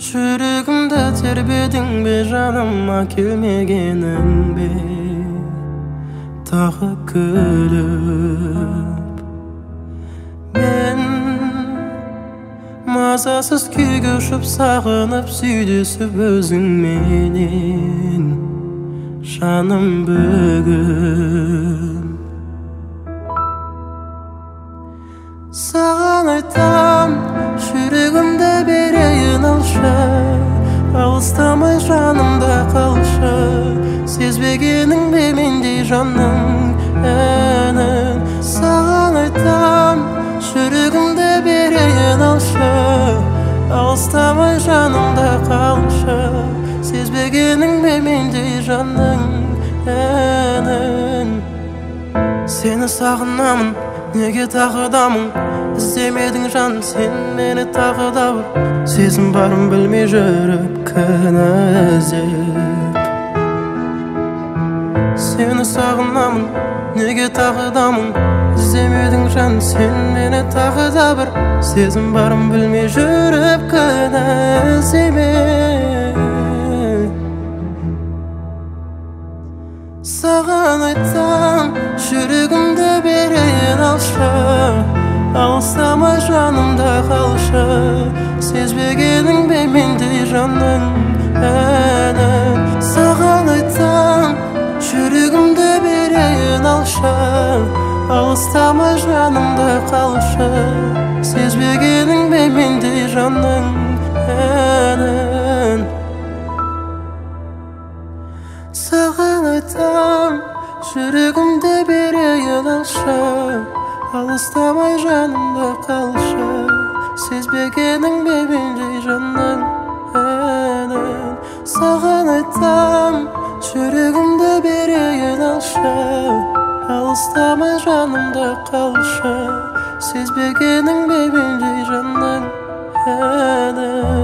Жүрегімді тербедің бе, жаныма келмегенің бе, тағы күліп. Мен мазасыз күй кешіп, сағынып сүйдесіп өзіңменен жаным бүгін. Саған айтам, жүрегімді берейін алшы, алыстамай жанымда қалшы. Сезбегенің бе мендей жанның әнін. Саған айтам, жүрегімді берейін алшы, алыстамай жанымда қалшы. Сезбегенің бе мендей жанның әнін. Сені сағынамын, неге тағыдамын? Іздемедің жан, сен мені тағы да бір. Сезім барын білмей жүріп кінә іздеп. Сені сағынамын, неге тағыдамын? Іздемедің жан, сен мені тағы да бір. Сезім барын білмей жүріп кінә іздеме. Саған айтам, жүрегімді берейін алшы, алыстамай жанымда қалшы. Сезбегенің бе мендей жанның әнін. Саған айтам, жүрегімді берейін алшы, алыстамай жанымда қалшы. Сезбегенің бе мендей жанның әнін. Саған айтам, жүрегімді берейін алшы, алыстамай жанымда қалшы. Сезбегенің бе мендей жанның әнін. Саған айтам, жүрегімді берейін алшы, алыстамай жанымда қалшы. Сезбегенің бе мендей жанның әнін.